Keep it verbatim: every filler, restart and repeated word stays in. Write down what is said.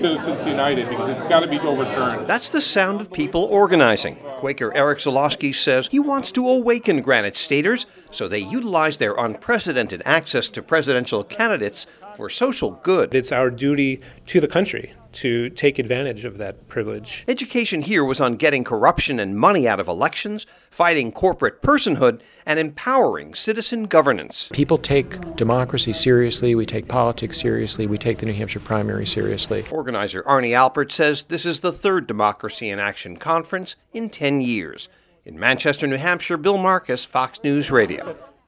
Citizens United, because it's got to be overturned. That's the sound of people organizing. Quaker Eric Zalosky says he wants to awaken Granite Staters so they utilize their unprecedented access to presidential candidates for social good. It's our duty to the country to take advantage of that privilege. Education here was on getting corruption and money out of elections, fighting corporate personhood, and empowering citizen governance. People take democracy seriously, we take politics seriously, we take the New Hampshire primary seriously. Organizer Arnie Alpert says this is the third Democracy in Action conference in ten years. In Manchester, New Hampshire, Bill Marcus, Fox News Radio.